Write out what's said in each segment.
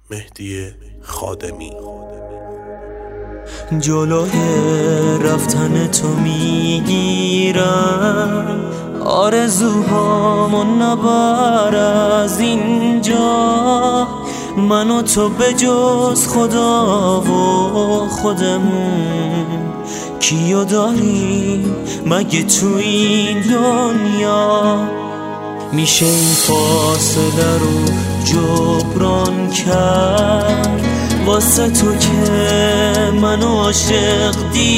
مهدی خادمی. جلوی رفتن تو میگیرم، آرزوهامو نبر از اینجا. من و تو به جز خدا و خودمون کیو داریم مگه تو این دنیا؟ میشه این فاصله رو جبران کرد واسه تو که منو عاشق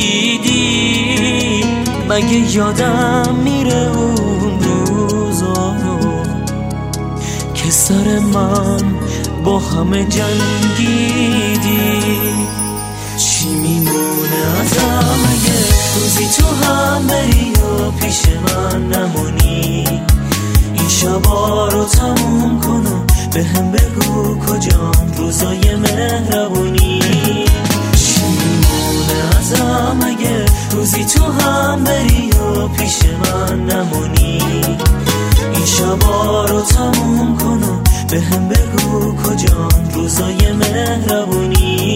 دیدی؟ مگه یادم میره اون روزا رو که سر من با همه جنگیدی؟ چی میمونه ازم اگه روزی تو هم بری و پیش من نمونی؟ این شبا رو تموم کنم، به هم بگو کجام روزای مهربونی؟ چی میمونه ازم اگه روزی تو هم بری و پیش من نمونی؟ این شبا رو تموم کنم، به هم بگو کجام روزای مهربونی؟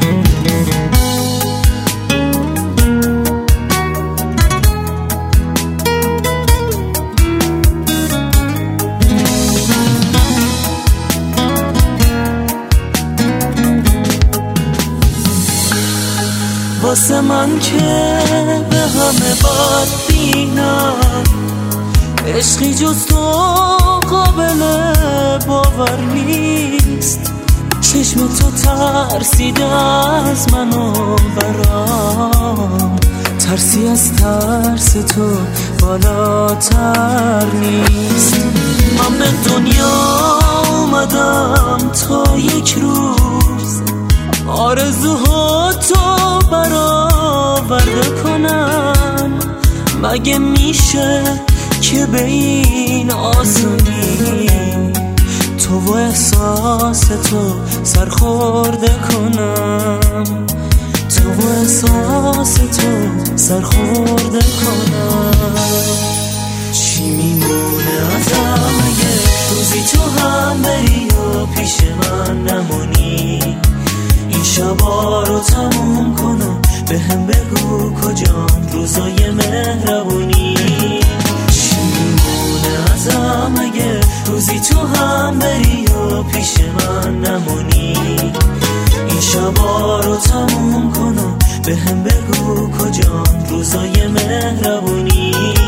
واسه من که به همه بد بینم، عشقی جز تو قابل باور نیست. چشم تو ترسیده از منو برام، ترسی از ترس تو بالاتر نیست. من به دنیا اومدم تا یک روز آرزوها تو برآورده کنم. مگه میشه که به این آسونی تو و احساس تو سرخورده کنم؟ تو و احساس تو سرخورده کنم؟ چی میمونه ازم اگه روزی تو هم بری و پیش من نمونی؟ این شبا رو تموم کنم، به هم بگو کجام روزای مهربونی؟ چی میمونه ازم اگه روزی تو هم بری و پیش من نمونی؟ این شبا رو تموم کنم، به هم بگو کجام روزای مهربونی؟